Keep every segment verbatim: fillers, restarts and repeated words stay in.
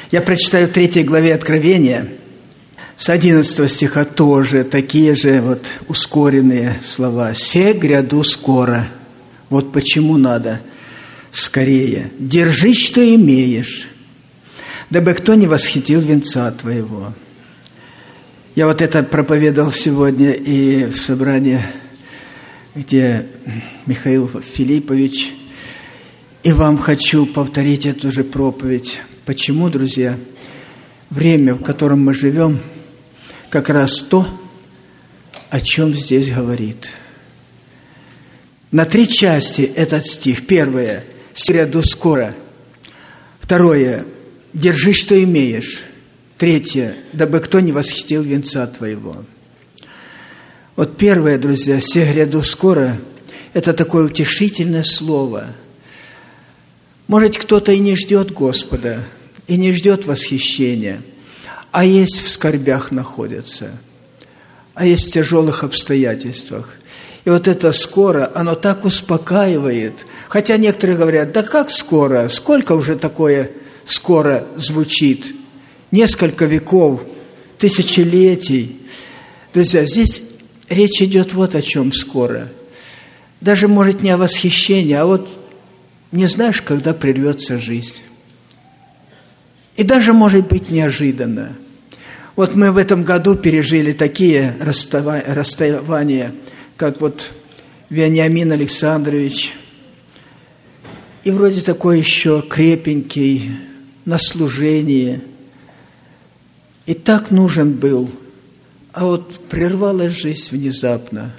Я прочитаю в третьей главе Откровения, с одиннадцатого стиха тоже такие же вот ускоренные слова. «Се гряду скоро». Вот почему надо скорее. «Держи, что имеешь, дабы кто не восхитил венца твоего». Я вот это проповедовал сегодня и в собрании, где Михаил Филиппович, и вам хочу повторить эту же проповедь. Почему, друзья? Время, в котором мы живем, как раз то, о чем здесь говорит. На три части этот стих. Первое – «Сряду скоро». Второе – «Держи, что имеешь». Третье – «Дабы кто не восхитил венца твоего». Вот первое, друзья, «Се гряду скоро» – это такое утешительное слово. Может, кто-то и не ждет Господа, и не ждет восхищения, а есть в скорбях находятся, а есть в тяжелых обстоятельствах. И вот это «скоро», оно так успокаивает. Хотя некоторые говорят, да как скоро? Сколько уже такое «скоро» звучит? Несколько веков, тысячелетий. Друзья, здесь речь идет вот о чем «скоро». Даже, может, не о восхищении, а вот не знаешь, когда прервется жизнь. И даже, может быть, неожиданно. Вот мы в этом году пережили такие расставания, как вот Вениамин Александрович, и вроде такой еще крепенький, на служении, и так нужен был, а вот прервалась жизнь внезапно.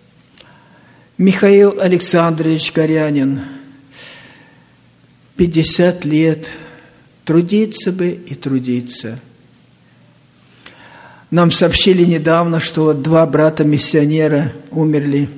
Михаил Александрович Горянин, пятьдесят лет, трудиться бы и трудиться. Нам сообщили недавно, что вот два брата-миссионера умерли.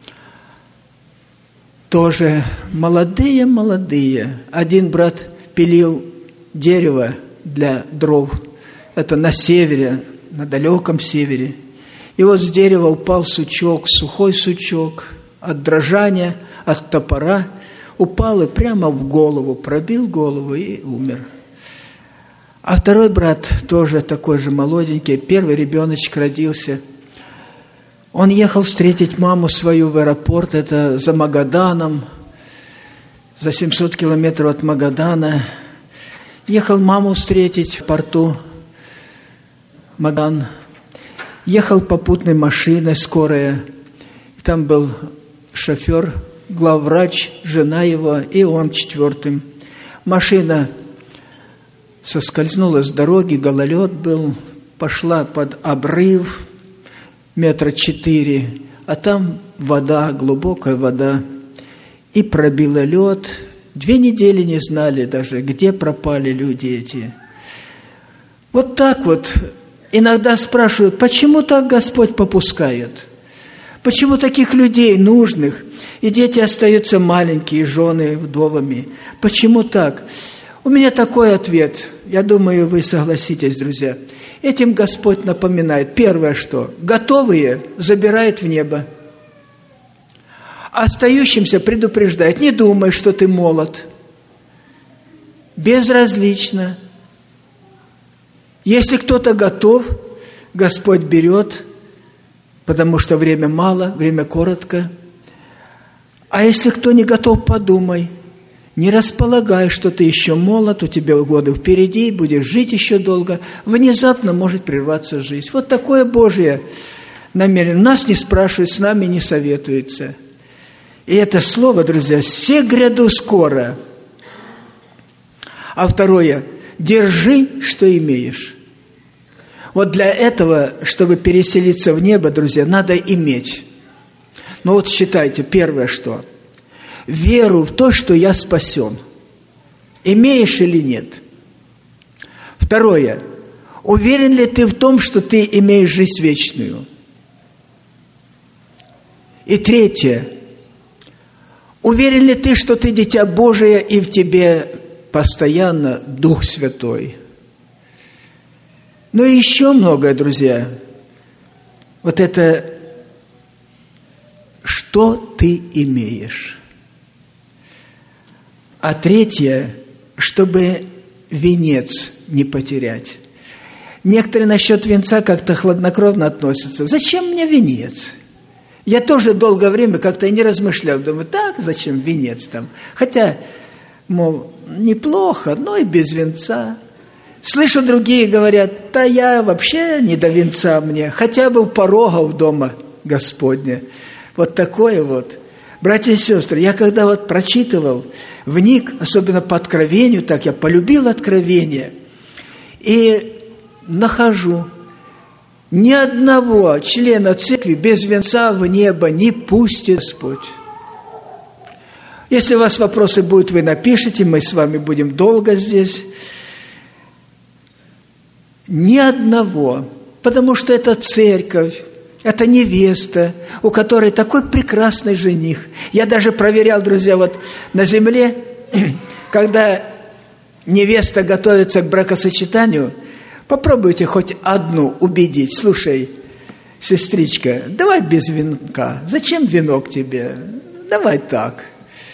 Тоже молодые-молодые. Один брат пилил дерево для дров. Это на севере, на далеком севере. И вот с дерева упал сучок, сухой сучок. От дрожания, от топора упал и прямо в голову, пробил голову и умер. А второй брат, тоже такой же молоденький, первый ребеночек родился. Он ехал встретить маму свою в аэропорт, это за Магаданом, за семьсот километров от Магадана. Ехал маму встретить в порту Магадан. Ехал попутной машиной, скорая. Там был шофер, главврач, жена его, и он четвертым. Машина соскользнула с дороги, гололед был, пошла под обрыв метра четыре, а там вода, глубокая вода, и пробила лед. Две недели не знали даже, где пропали люди эти. Вот так вот иногда спрашивают, почему так Господь попускает? Почему таких людей нужных, и дети остаются маленькие, жены вдовами? Почему так? У меня такой ответ. Я думаю, вы согласитесь, друзья. Этим Господь напоминает. Первое, что готовые забирает в небо. А остающимся предупреждает. Не думай, что ты молод. Безразлично. Если кто-то готов, Господь берет, потому что время мало, время коротко. А если кто не готов, подумай. Не располагай, что ты еще молод, у тебя годы впереди, будешь жить еще долго. Внезапно может прерваться жизнь. Вот такое Божье намерение. Нас не спрашивают, с нами не советуется. И это слово, друзья, «се гряду скоро». А второе, «держи, что имеешь». Вот для этого, чтобы переселиться в небо, друзья, надо иметь. Но вот считайте, первое что? Веру в то, что я спасен. Имеешь или нет? Второе. Уверен ли ты в том, что ты имеешь жизнь вечную? И третье. Уверен ли ты, что ты дитя Божие, и в тебе постоянно Дух Святой? Ну и еще многое, друзья. Вот это, что ты имеешь? А третье, чтобы венец не потерять. Некоторые насчет венца как-то хладнокровно относятся. Зачем мне венец? Я тоже долгое время как-то и не размышлял. Думаю, так, зачем венец там? Хотя, мол, неплохо, но и без венца. Слышу, другие говорят, да я вообще не до венца мне, хотя бы у порога у дома Господня. Вот такое вот. Братья и сестры, я когда вот прочитывал, вник, особенно по откровению, так я полюбил откровение, и нахожу, ни одного члена церкви без венца в небо не пустит Господь. Если у вас вопросы будут, вы напишите, мы с вами будем долго здесь. Ни одного, потому что это церковь, это невеста, у которой такой прекрасный жених. Я даже проверял, друзья, вот на земле, когда невеста готовится к бракосочетанию, попробуйте хоть одну убедить. Слушай, сестричка, давай без венка. Зачем венок тебе? Давай так.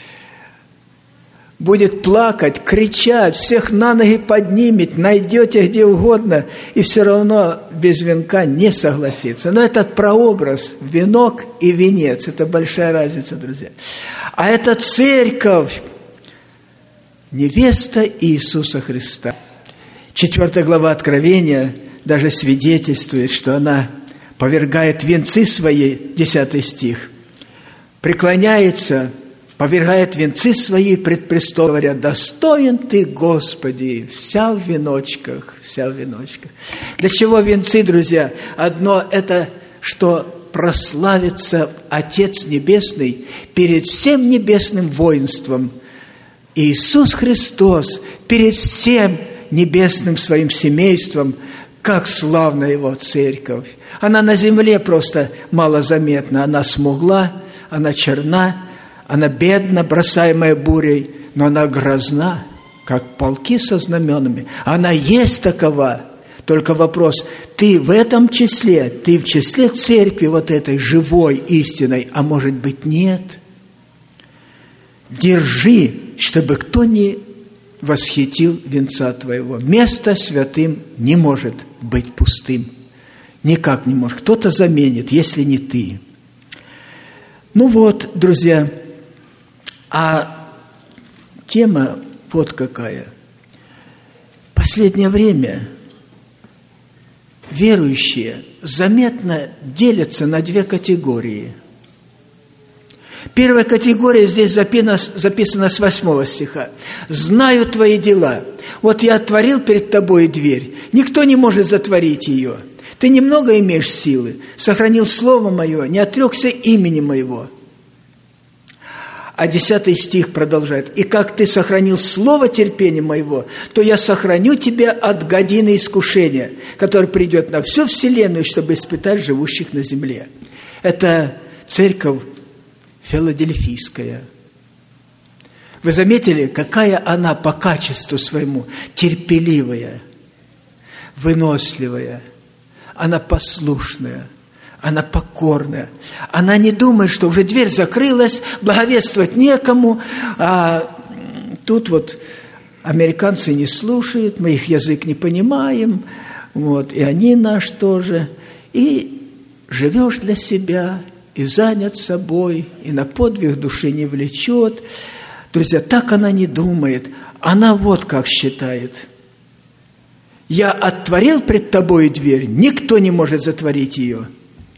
Будет плакать, кричать, всех на ноги поднимет, найдете где угодно, и все равно без венка не согласится. Но этот прообраз, венок и венец, это большая разница, друзья. А это церковь, невеста Иисуса Христа. Четвертая глава Откровения даже свидетельствует, что она повергает венцы свои, десятый стих, преклоняется, повергает венцы свои пред престолом, говоря, достоин ты, Господи, вся в веночках, вся в веночках. Для чего венцы, друзья? Одно – это, что прославится Отец Небесный перед всем небесным воинством. Иисус Христос перед всем небесным своим семейством, как славна Его церковь. Она на земле просто малозаметна, она смугла, она черна, она бедна, бросаемая бурей, но она грозна, как полки со знаменами. Она есть такова. Только вопрос, ты в этом числе, ты в числе церкви вот этой живой, истинной, а может быть нет? Держи, чтобы кто не восхитил венца твоего. Место святым не может быть пустым. Никак не может. Кто-то заменит, если не ты. Ну вот, друзья, а тема вот какая. В последнее время верующие заметно делятся на две категории. Первая категория здесь записана, записана с восьмого стиха. «Знаю твои дела. Вот я отворил перед тобой дверь. Никто не может затворить ее. Ты немного имеешь силы. Сохранил слово мое, не отрекся имени моего». А десятый стих продолжает. «И как ты сохранил слово терпения моего, то я сохраню тебя от годины искушения, которое придет на всю вселенную, чтобы испытать живущих на земле». Это церковь филадельфийская. Вы заметили, какая она по качеству своему? Терпеливая, выносливая, она послушная, она покорная. Она не думает, что уже дверь закрылась, благовествовать некому, а тут вот американцы не слушают, мы их язык не понимаем, вот, и они наш тоже. И живешь для себя, и занят собой, и на подвиг души не влечет. Друзья, так она не думает. Она вот как считает. Я отворил пред тобой дверь, никто не может затворить ее.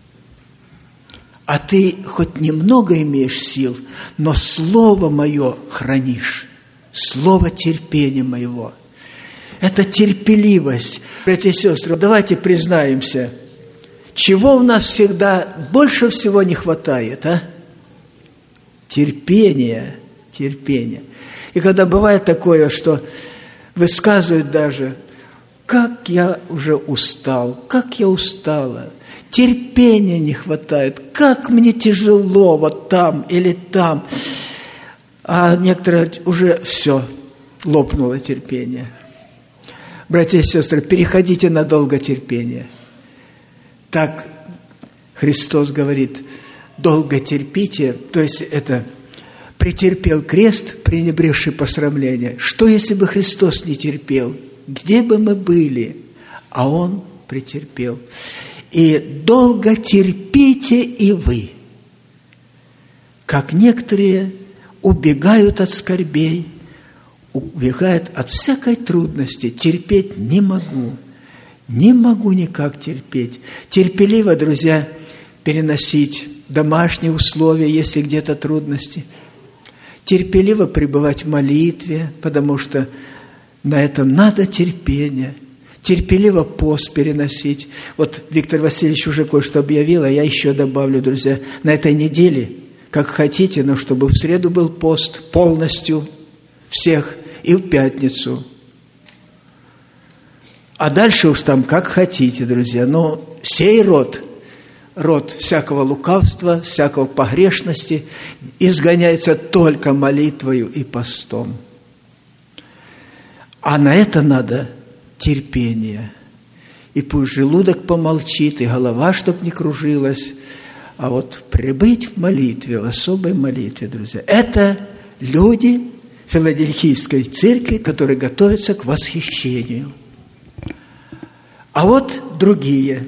А ты хоть немного имеешь сил, но слово мое хранишь, слово терпения моего. Это терпеливость. Братья и сестры, давайте признаемся, чего у нас всегда больше всего не хватает, а? Терпение, терпение. И когда бывает такое, что высказывают даже, как я уже устал, как я устала, терпения не хватает, как мне тяжело вот там или там. А некоторые уже все, лопнуло терпение. Братья и сестры, переходите на долготерпение. Так Христос говорит, долго терпите, то есть это претерпел крест, пренебрегший посрамление. Что, если бы Христос не терпел? где бы мы были, а Он претерпел. И долго терпите и вы, как некоторые убегают от скорбей, убегают от всякой трудности. Терпеть не могу, не могу никак терпеть. Терпеливо, друзья, переносить домашние условия, если где-то трудности. Терпеливо пребывать в молитве, потому что на это надо терпение. Терпеливо пост переносить. Вот Виктор Васильевич уже кое-что объявил, а я еще добавлю, друзья, на этой неделе, как хотите, но чтобы в среду был пост полностью всех и в пятницу. А дальше уж там как хотите, друзья. Но сей род, род всякого лукавства, всякого погрешности изгоняется только молитвою и постом. А на это надо терпение. И пусть желудок помолчит, и голова, чтоб не кружилась. А вот прибыть в молитве, в особой молитве, друзья, это люди Филадельфийской церкви, которые готовятся к восхищению. А вот другие.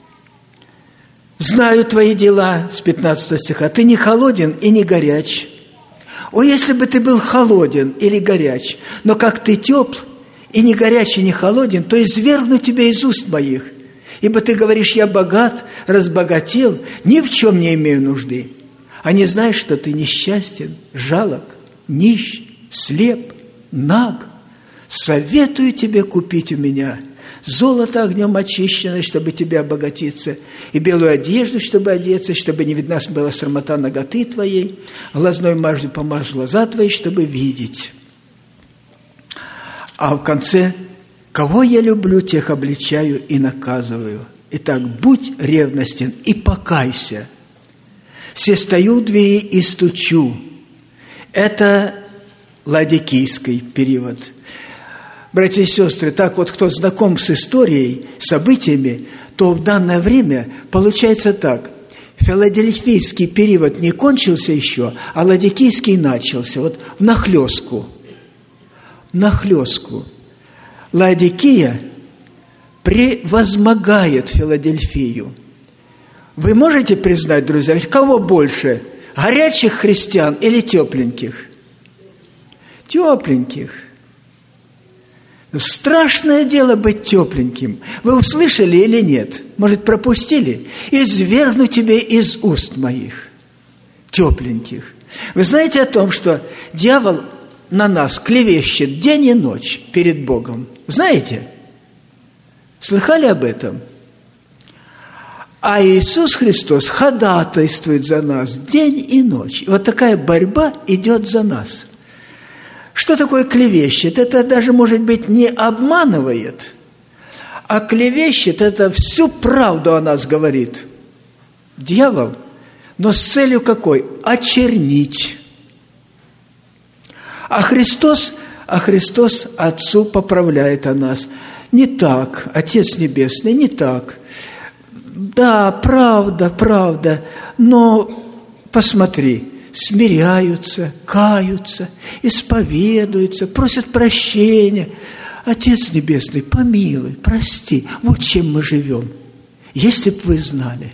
«Знаю твои дела», с пятнадцатого стиха, «ты не холоден и не горяч». О, если бы ты был холоден или горяч, но как ты тепл, и не горячий, не холоден, то извергну тебя из уст моих. Ибо ты говоришь, я богат, разбогател, ни в чем не имею нужды. А не знаешь, что ты несчастен, жалок, нищ, слеп, наг. Советую тебе купить у меня золото огнем очищенное, чтобы тебе обогатиться, и белую одежду, чтобы одеться, чтобы не видна была срамота наготы твоей, глазной мажью помажь глаза твои, чтобы видеть. А в конце: кого я люблю, тех обличаю и наказываю. Итак, будь ревностен и покайся. Се стою у двери и стучу. Это ладикийский период. Братья и сестры, так вот, кто знаком с историей, событиями, то в данное время получается так. Филадельфийский период не кончился еще, а ладикийский начался. Вот в нахлёстку. Нахлёстку. Ладикия превозмогает Филадельфию. Вы можете признать, друзья, кого больше? Горячих христиан или тепленьких? Тепленьких. Страшное дело быть тепленьким. Вы услышали или нет? Может, пропустили? «Извергну тебе из уст моих». Тепленьких. Вы знаете о том, что дьявол на нас клевещет день и ночь перед Богом? Знаете? Слыхали об этом? А Иисус Христос ходатайствует за нас день и ночь. И вот такая борьба идет за нас. Что такое клевещет? Это даже, может быть, не обманывает, а клевещет – это всю правду о нас говорит дьявол, но с целью какой? Очернить. А Христос, а Христос Отцу поправляет о нас. Не так, Отец Небесный, не так. Да, правда, правда, но посмотри, смиряются, каются, исповедуются, просят прощения. Отец Небесный, помилуй, прости. Вот чем мы живем. Если б вы знали.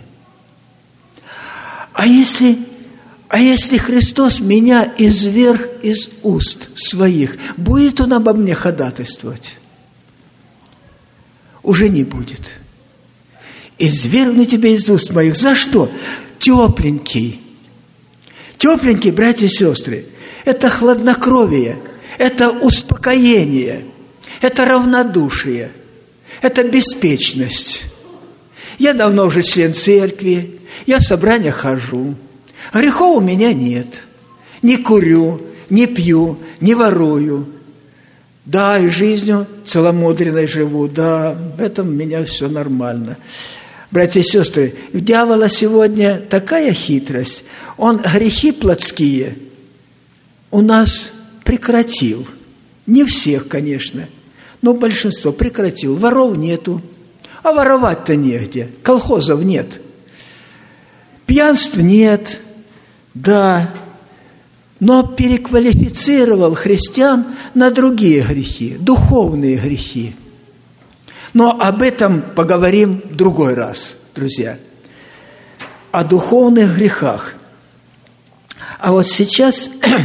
А если, а если Христос меня изверг из уст своих, будет Он обо мне ходатайствовать? Уже не будет. Извергну тебя из уст моих. За что? Тепленький. Тепленький, братья и сестры, это хладнокровие, это успокоение, это равнодушие, это беспечность. Я давно уже член церкви, я в собрания хожу, грехов у меня нет, не курю, не пью, не ворую. Да, и жизнью целомудренной живу, да, в этом у меня все нормально. Братья и сестры, у дьявола сегодня такая хитрость. Он грехи плотские у нас прекратил. Не всех, конечно, но большинство прекратил. Воров нету. А воровать-то негде. Колхозов нет. Пьянств нет. Да. Но переквалифицировал христиан на другие грехи, духовные грехи. Но об этом поговорим в другой раз, друзья. О духовных грехах. А вот сейчас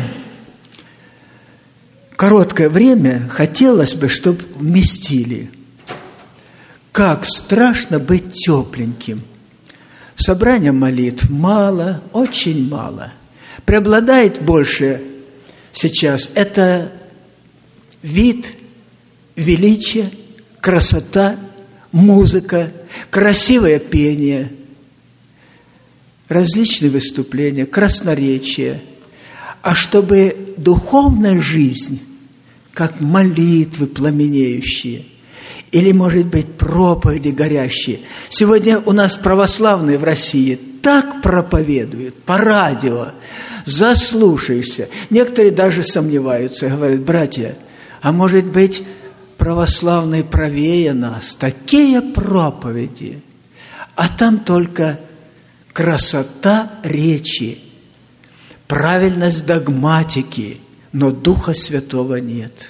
короткое время хотелось бы, чтобы вместили. Как страшно быть тепленьким. Собрания молитв мало, очень мало. Преобладает больше сейчас это вид, величие, красота, музыка, красивое пение, различные выступления, красноречие. А чтобы духовная жизнь, как молитвы пламенеющие, или, может быть, проповеди горящие. Сегодня у нас православные в России так проповедуют по радио, заслушаешься. Некоторые даже сомневаются, говорят: братья, а может быть, православные правее нас? Такие проповеди. А там только красота речи, правильность догматики, но Духа Святого нет.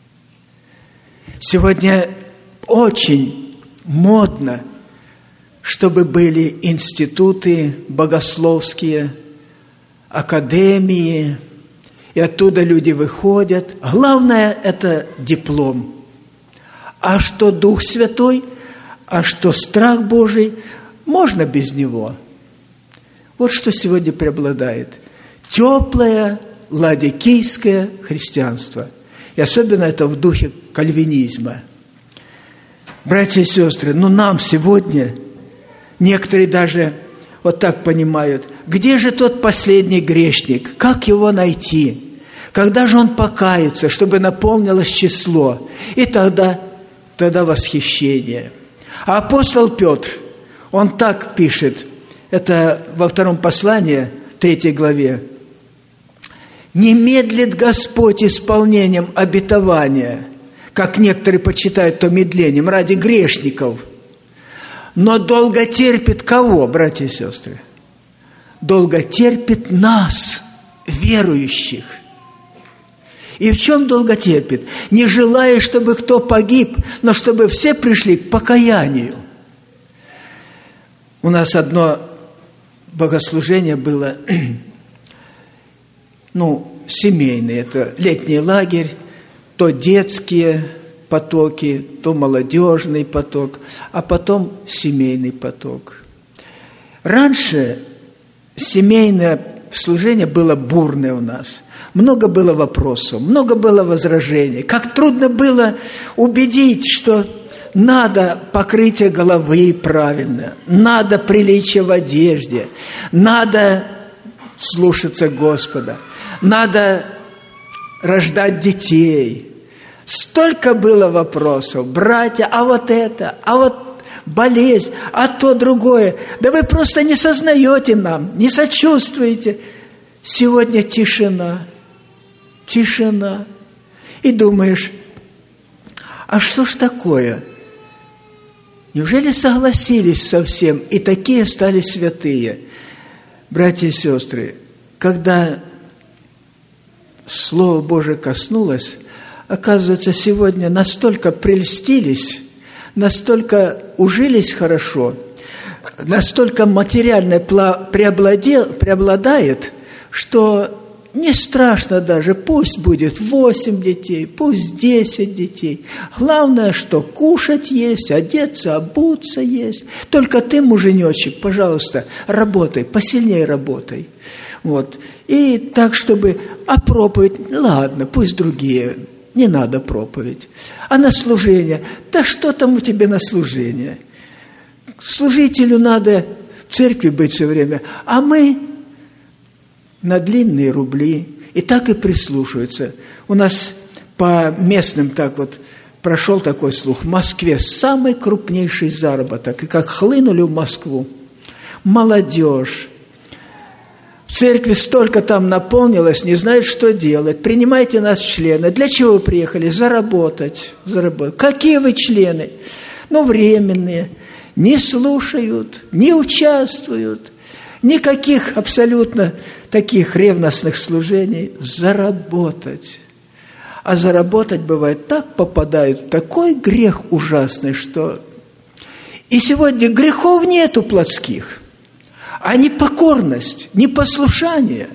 Сегодня очень модно, чтобы были институты богословские, академии, и оттуда люди выходят. Главное – это диплом. А что Дух Святой, а что страх Божий, можно без него. Вот что сегодня преобладает. Теплое, ладикийское христианство. И особенно это в духе кальвинизма. Братья и сестры, ну нам сегодня, некоторые даже вот так понимают, где же тот последний грешник, как его найти, когда же он покается, чтобы наполнилось число, и тогда, тогда восхищение. А апостол Петр, он так пишет, это во втором послании, третьей главе: «Не медлит Господь исполнением обетования, как некоторые почитают то медлением, ради грешников, но долго терпит» кого, братья и сестры? Долго терпит нас, верующих. И в чем долго терпит? Не желая, чтобы кто погиб, но чтобы все пришли к покаянию. У нас одно богослужение было, ну, семейное, это летний лагерь, то детские потоки, то молодежный поток, а потом семейный поток. Раньше семейное служение было бурное у нас. Много было вопросов, много было возражений. Как трудно было убедить, что надо покрытие головы правильно, надо приличие в одежде, надо слушаться Господа, надо рождать детей. Столько было вопросов. Братья, а вот это, а вот болезнь, а то другое. Да вы просто не сознаете нам, не сочувствуете. Сегодня тишина, тишина. И думаешь, а что ж такое? Неужели согласились со всем, и такие стали святые? Братья и сестры, когда Слово Божие коснулось, оказывается, сегодня настолько прельстились, настолько ужились хорошо, настолько материальное преобладает, что не страшно даже, пусть будет восемь детей, пусть десять детей. Главное, что кушать есть, одеться, обуться есть. Только ты, муженечек, пожалуйста, работай, посильнее работай. Вот. И так, чтобы... А проповедь, ладно, пусть другие, не надо проповедь. А на служение, да что там у тебя на служение? Служителю надо в церкви быть все время, а мы на длинные рубли, и так и прислушиваются. У нас по местным так вот прошел такой слух. В Москве самый крупнейший заработок, и как хлынули в Москву. Молодежь. В церкви столько там наполнилось, не знают, что делать. Принимайте нас члены. Для чего вы приехали? Заработать. Заработать. Какие вы члены? Ну, временные. Не слушают, не участвуют. Никаких абсолютно таких ревностных служений. Заработать. А заработать бывает так, попадают в такой грех ужасный, что... И сегодня грехов нету плотских, а непокорность, непослушание,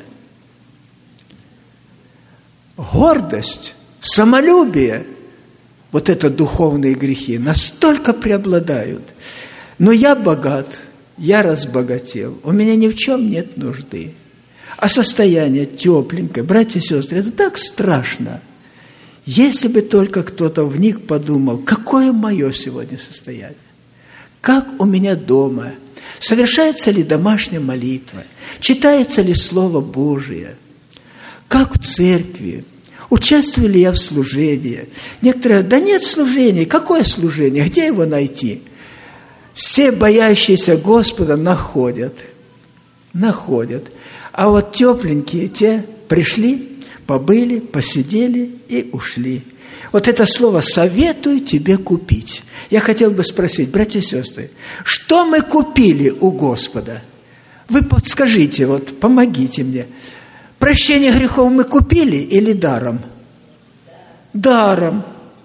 гордость, самолюбие, вот это духовные грехи, настолько преобладают. Но я богат, я разбогател, у меня ни в чем нет нужды. А состояние тепленькое, братья и сестры, это так страшно. Если бы только кто-то в них подумал, какое мое сегодня состояние, как у меня дома, совершается ли домашняя молитва, читается ли Слово Божие, как в церкви, участвую ли я в служении. Некоторые говорят, да нет служения, какое служение, где его найти? Все боящиеся Господа находят, находят. А вот тепленькие те пришли, побыли, посидели и ушли. Вот это слово «советую тебе купить». Я хотел бы спросить, братья и сестры, что мы купили у Господа? Вы подскажите, вот помогите мне. Прощение грехов мы купили или даром? Даром.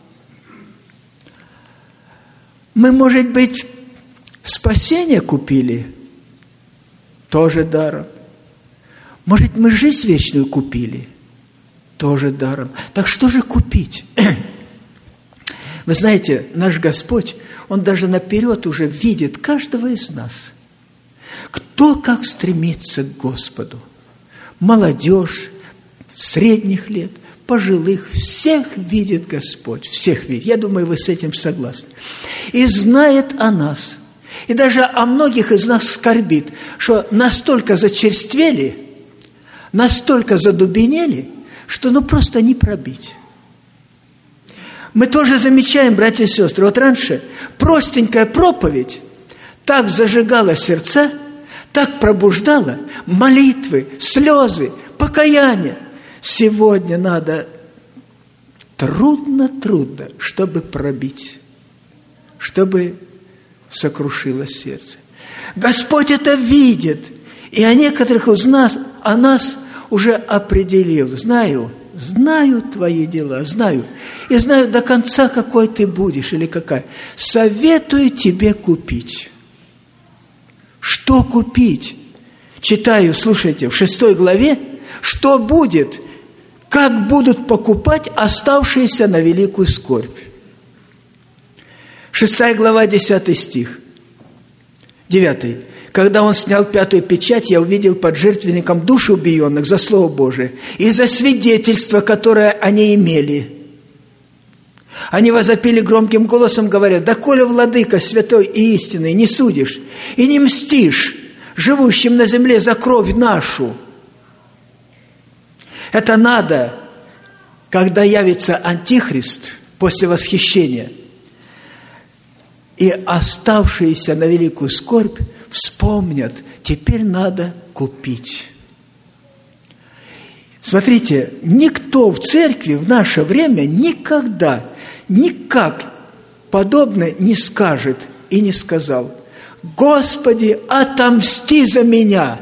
Мы, может быть, спасение купили? Тоже даром. Может, мы жизнь вечную купили? Тоже даром. Так что же купить? Вы знаете, наш Господь, Он даже наперед уже видит каждого из нас. Кто как стремится к Господу. Молодежь, средних лет, пожилых, всех видит Господь, всех видит. Я думаю, вы с этим согласны. И знает о нас. И даже о многих из нас скорбит, что настолько зачерствели, настолько задубенели, что ну просто не пробить. Мы тоже замечаем, братья и сестры, вот раньше простенькая проповедь так зажигала сердца, так пробуждала молитвы, слезы, покаяние. Сегодня надо трудно-трудно, чтобы пробить, чтобы сокрушилось сердце. Господь это видит, и о некоторых из нас, о нас уже определил. Знаю, знаю твои дела, знаю. И знаю до конца, какой ты будешь или какая. Советую тебе купить. Что купить? Читаю, слушайте, в шестой главе, что будет, как будут покупать оставшиеся на великую скорбь. Шестая глава, десятый стих. Девятый. Когда он снял пятую печать, я увидел под жертвенником души убиенных за Слово Божие и за свидетельство, которое они имели. Они возопили громким голосом, говоря: «Доколе, владыка святой и истинный, не судишь и не мстишь живущим на земле за кровь нашу». Это надо, когда явится Антихрист после восхищения, и оставшиеся на великую скорбь вспомнят, теперь надо купить. Смотрите, никто в церкви в наше время никогда, никак подобное не скажет и не сказал: «Господи, отомсти за меня!»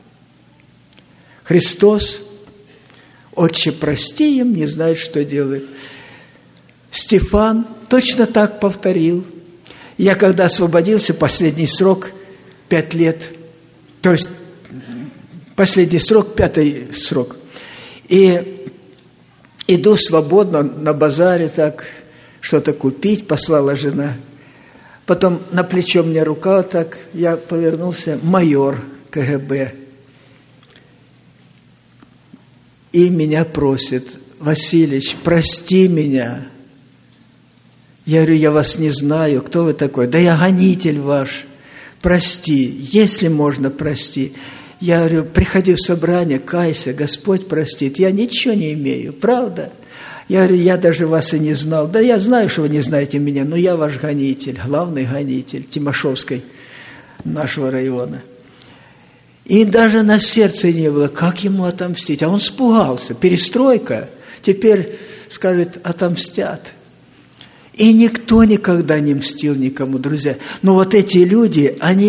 Христос: «Отче, прости им, не знают, что делают». Стефан точно так повторил. Я когда освободился, последний срок, пять лет, то есть последний срок, пятый срок, и иду свободно на базаре так, что-то купить, послала жена. Потом на плечо мне рука так, я повернулся, майор ка гэ бэ. И меня просит: «Василич, прости меня». Я говорю: «Я вас не знаю, кто вы такой?» «Да я гонитель ваш, прости, если можно, прости». Я говорю: «Приходи в собрание, кайся, Господь простит». Я ничего не имею, правда? Я говорю: «Я даже вас и не знал». «Да я знаю, что вы не знаете меня, но я ваш гонитель, главный гонитель Тимошевской нашего района». И даже на сердце не было, как ему отомстить. А он испугался. Перестройка, теперь, скажет, отомстят. И никто никогда не мстил никому, друзья. Но вот эти люди, они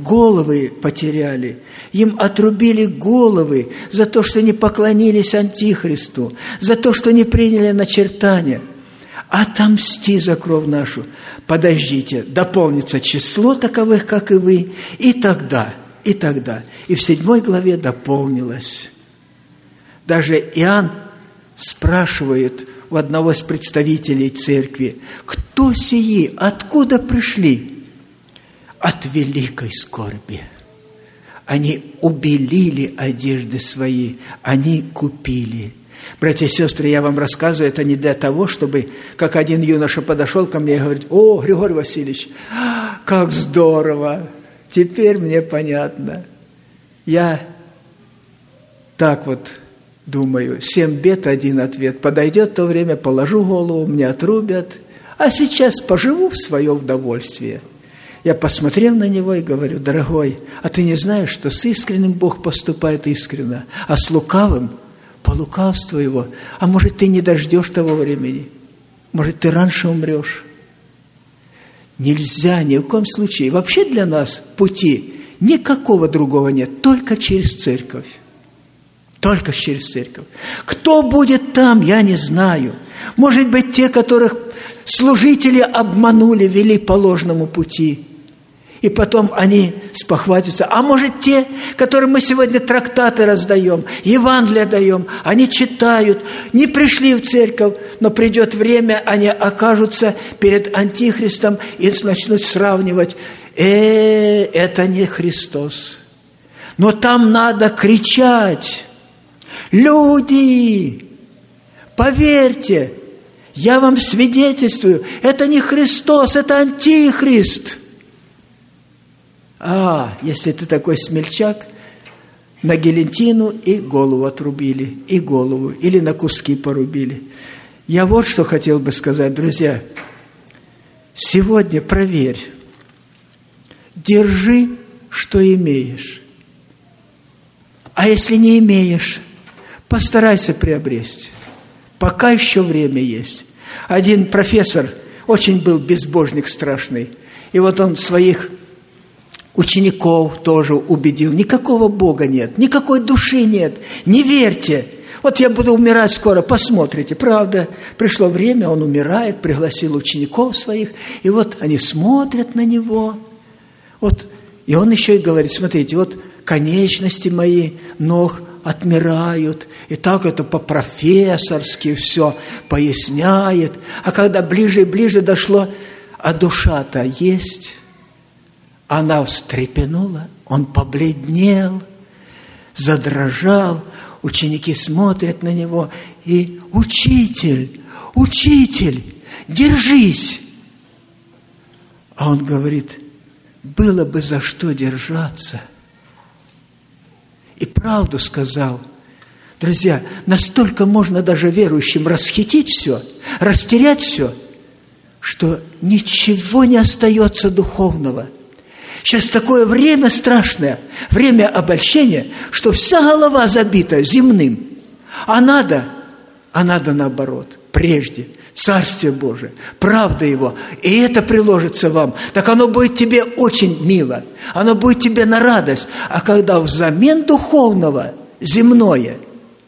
головы потеряли. Им отрубили головы за то, что не поклонились Антихристу, за то, что не приняли начертания. Отомсти за кровь нашу. Подождите, дополнится число таковых, как и вы, и тогда, и тогда. И в седьмой главе дополнилось. Даже Иоанн спрашивает у одного из представителей церкви: кто сии, откуда пришли? От великой скорби. Они убелили одежды свои, они купили. Братья и сестры, я вам рассказываю, это не для того, чтобы, как один юноша подошел ко мне и говорит: о, Григорий Васильевич, как здорово, теперь мне понятно. Я так вот думаю, семь бед, один ответ. Подойдет то время, положу голову, мне отрубят, а сейчас поживу в свое удовольствие. Я посмотрел на него и говорю: дорогой, а ты не знаешь, что с искренним Бог поступает искренно, а с лукавым по лукавству его? А может, ты не дождешь того времени? Может, ты раньше умрешь? Нельзя ни в коем случае. Вообще для нас пути никакого другого нет, только через церковь. Только через церковь. Кто будет там, я не знаю. Может быть, те, которых служители обманули, вели по ложному пути. И потом они спохватятся. А может, те, которым мы сегодня трактаты раздаем, Евангелие даем, они читают, не пришли в церковь, но придет время, они окажутся перед Антихристом и начнут сравнивать: э, это не Христос. Но там надо кричать: люди, поверьте, я вам свидетельствую, это не Христос, это Антихрист. А, если ты такой смельчак, на гильотину и голову отрубили, и голову, или на куски порубили. Я вот что хотел бы сказать, друзья. Сегодня проверь, держи, что имеешь. А если не имеешь, постарайся приобрести. Пока еще время есть. Один профессор очень был безбожник страшный. И вот он своих учеников тоже убедил: никакого Бога нет, никакой души нет, не верьте. Вот я буду умирать скоро, посмотрите. Правда, пришло время, он умирает, пригласил учеников своих, и вот они смотрят на него. Вот, и он еще и говорит: смотрите, вот конечности мои ног отмирают, и так это по-профессорски все поясняет. А когда ближе и ближе дошло, а душа-то есть. Она встрепенула, он побледнел, задрожал. Ученики смотрят на него, и: учитель, учитель, держись. А он говорит: было бы за что держаться. И правду сказал. Друзья, настолько можно даже верующим расхитить все, растерять все, что ничего не остается духовного. Сейчас такое время страшное, время обольщения, что вся голова забита земным. А надо, а надо наоборот, прежде Царствие Божие, правда Его, и это приложится вам. Так оно будет тебе очень мило, оно будет тебе на радость. А когда взамен духовного, земное,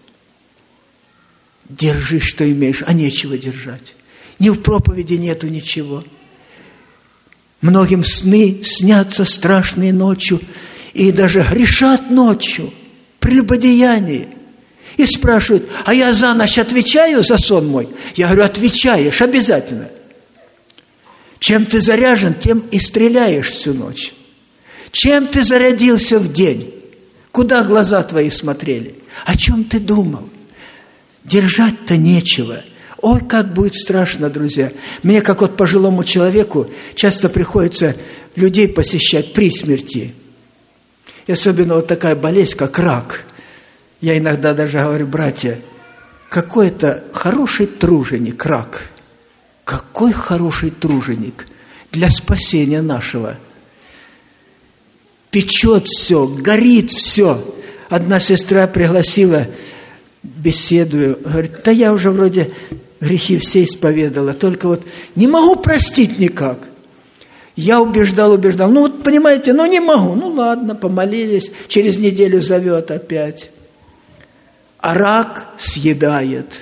держи, что имеешь, а нечего держать. Ни в проповеди нету ничего. Многим сны снятся страшные ночью, и даже грешат ночью, прелюбодеяние. И спрашивают: а я за ночь отвечаю за сон мой? Я говорю: отвечаешь обязательно. Чем ты заряжен, тем и стреляешь всю ночь. Чем ты зарядился в день? Куда глаза твои смотрели? О чем ты думал? Держать-то нечего. Ой, как будет страшно, друзья. Мне, как вот пожилому человеку, часто приходится людей посещать при смерти. И особенно вот такая болезнь, как рак. Я иногда даже говорю: братья, какой это хороший труженик рак. Какой хороший труженик для спасения нашего. Печет все, горит все. Одна сестра пригласила, беседую, говорит: да я уже вроде грехи все исповедала, только вот не могу простить никак. Я убеждал, убеждал. Ну вот, понимаете, ну не могу. Ну ладно, помолились. Через неделю зовет опять. А рак съедает.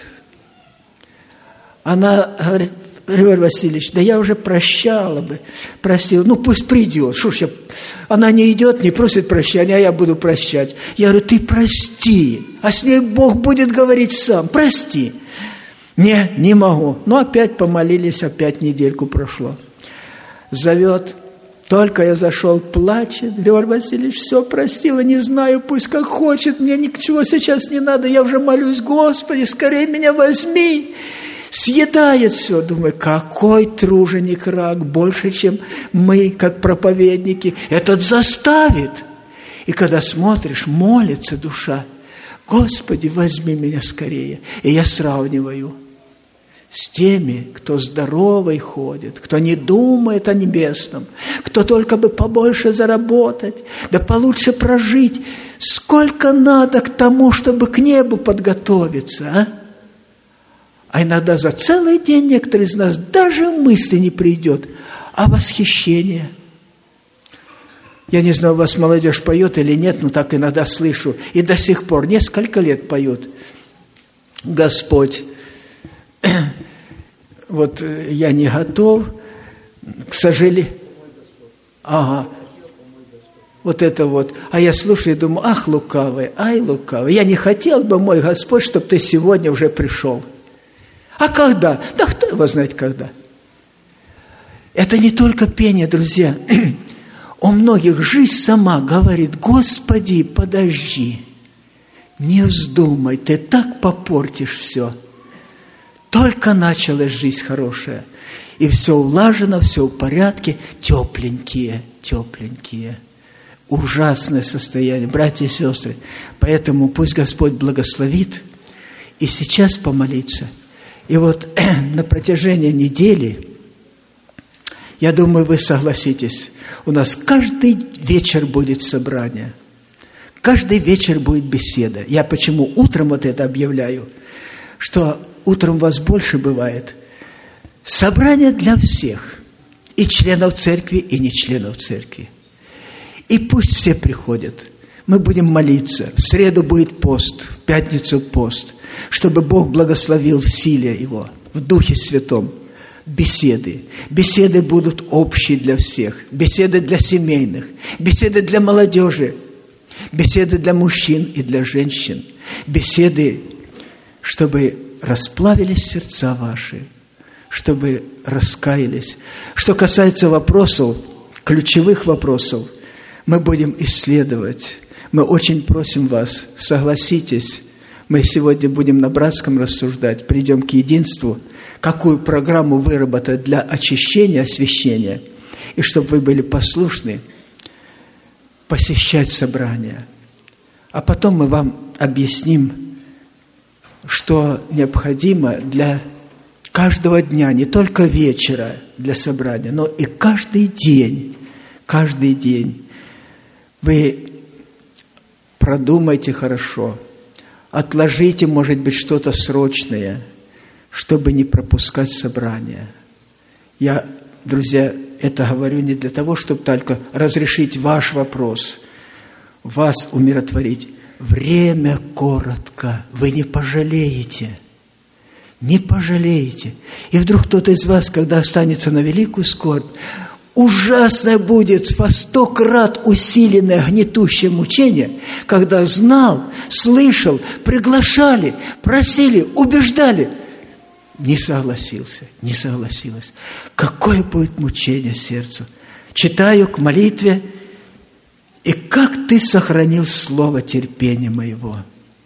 Она говорит: Григорий Васильевич, да я уже прощала бы, простила. Ну пусть придет. Что ж я... Она не идет, не просит прощения, а я буду прощать. Я говорю: ты прости. А с ней Бог будет говорить сам. Прости. Не, не могу. Ну опять помолились, опять недельку прошло. Зовет, только я зашел, плачет. Григорий Васильевич, все простила, не знаю, пусть как хочет, мне ничего сейчас не надо, я уже молюсь: Господи, скорее меня возьми. Съедает все. Думаю, какой труженик рак, больше, чем мы, как проповедники. Этот заставит. И когда смотришь, молится душа: Господи, возьми меня скорее. И я сравниваю с теми, кто здоровый ходит, кто не думает о небесном, кто только бы побольше заработать, да получше прожить. Сколько надо к тому, чтобы к небу подготовиться, а? А иногда за целый день некоторые из нас даже мысли не придет, а восхищение. Я не знаю, у вас молодежь поет или нет, но так иногда слышу. И до сих пор, несколько лет поют: Господь, вот я не готов, к сожалению. Ага. Вот это вот. А я слушаю и думаю: ах, лукавый, ай, лукавый. Я не хотел бы, мой Господь, чтобы ты сегодня уже пришел. А когда? Да кто его знает когда. Это не только пение, друзья. У многих жизнь сама говорит: Господи, подожди, не вздумай, ты так попортишь все. Только началась жизнь хорошая, и все улажено, все в порядке, тепленькие, тепленькие. Ужасное состояние, братья и сестры. Поэтому пусть Господь благословит и сейчас помолиться. И вот на протяжении недели, я думаю, вы согласитесь, у нас каждый вечер будет собрание, каждый вечер будет беседа. Я почему утром вот это объявляю, что утром вас больше бывает. Собрание для всех, и членов церкви, и не членов церкви. И пусть все приходят. Мы будем молиться. В среду будет пост, в пятницу пост, чтобы Бог благословил в силе Его, в Духе Святом. Беседы. Беседы будут общие для всех. Беседы для семейных. Беседы для молодежи. Беседы для мужчин и для женщин. Беседы, чтобы расплавились сердца ваши, чтобы раскаялись. Что касается вопросов, ключевых вопросов, мы будем исследовать. Мы очень просим вас, согласитесь, мы сегодня будем на братском рассуждать, придем к единству, какую программу выработать для очищения, освящения, и чтобы вы были послушны, посещать собрания. А потом мы вам объясним, что необходимо для каждого дня, не только вечера для собрания, но и каждый день, каждый день. Вы продумайте хорошо, отложите, может быть, что-то срочное, чтобы не пропускать собрания. Я, друзья, это говорю не для того, чтобы только разрешить ваш вопрос, вас умиротворить. Время коротко, вы не пожалеете, не пожалеете. И вдруг кто-то из вас, когда останется на великую скорбь, ужасно будет во сто крат усиленное гнетущее мучение, когда знал, слышал, приглашали, просили, убеждали. Не согласился, не согласилась. Какое будет мучение сердцу. Читаю к молитве, и как ты сохранил слово терпения моего.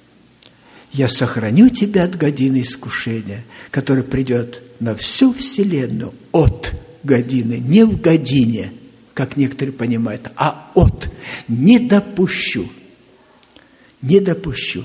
Я сохраню тебя от годины искушения, которое придет на всю вселенную от годины, не в године, как некоторые понимают, а от. Не допущу, не допущу.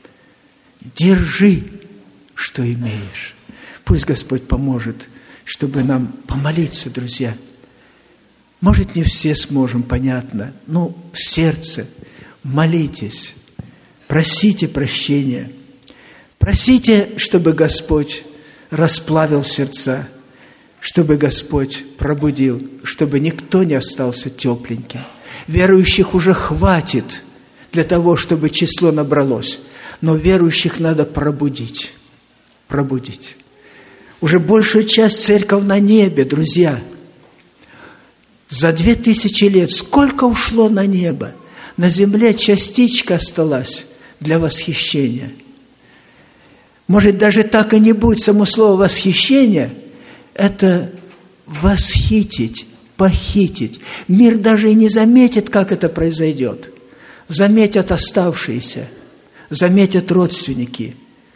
Держи, что имеешь. Пусть Господь поможет, чтобы нам помолиться, друзья. Может, не все сможем, понятно, но в сердце молитесь, просите прощения, просите, чтобы Господь расплавил сердца, чтобы Господь пробудил, чтобы чтобы никто не остался тепленьким. Верующих уже хватит для того, чтобы число набралось. Но верующих надо пробудить. Пробудить. Уже большую часть церковь на небе, друзья. За две тысячи лет сколько ушло на небо? На земле частичка осталась для восхищения. Может, даже так и не будет само слово «восхищение». Это восхитить, похитить. Мир даже и не заметит, как это произойдет. Заметят оставшиеся, заметят родственники.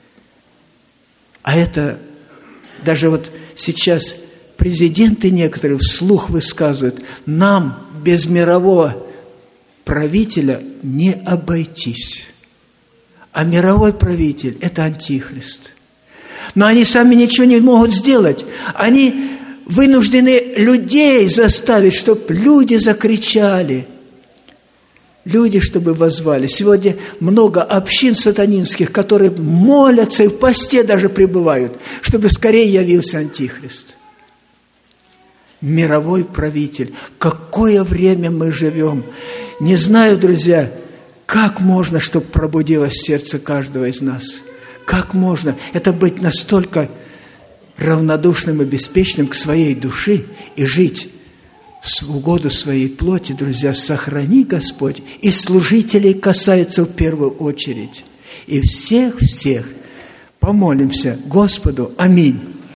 А это даже вот сейчас президенты некоторые вслух высказывают: нам без мирового правителя не обойтись. А мировой правитель – это антихрист. Но они сами ничего не могут сделать. Они вынуждены людей заставить, чтобы люди закричали. Люди, чтобы воззвали. Сегодня много общин сатанинских, которые молятся и в посте даже пребывают, чтобы скорее явился антихрист. Мировой правитель. В какое время мы живем? Не знаю, друзья, как можно, чтобы пробудилось сердце каждого из нас? Как можно? Это быть настолько равнодушным и беспечным к своей душе и жить в угоду своей плоти, друзья. Сохрани, Господь. И служителей касается в первую очередь. И всех-всех помолимся Господу. Аминь.